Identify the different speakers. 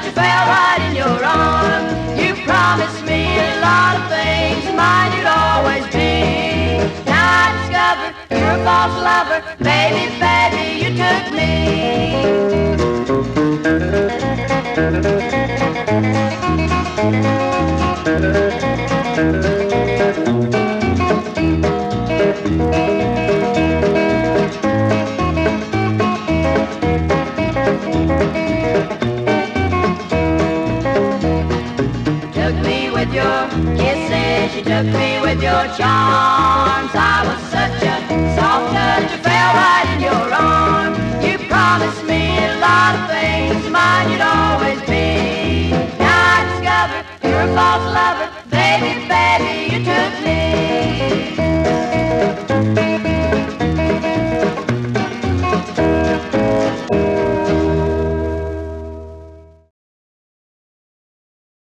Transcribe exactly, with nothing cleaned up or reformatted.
Speaker 1: you fell right in your arms. You promised me a lot of things, mine you'd always be. Now I discover you're a false lover. Baby, baby, you took me. Took me with your kisses, you took me with your charms. I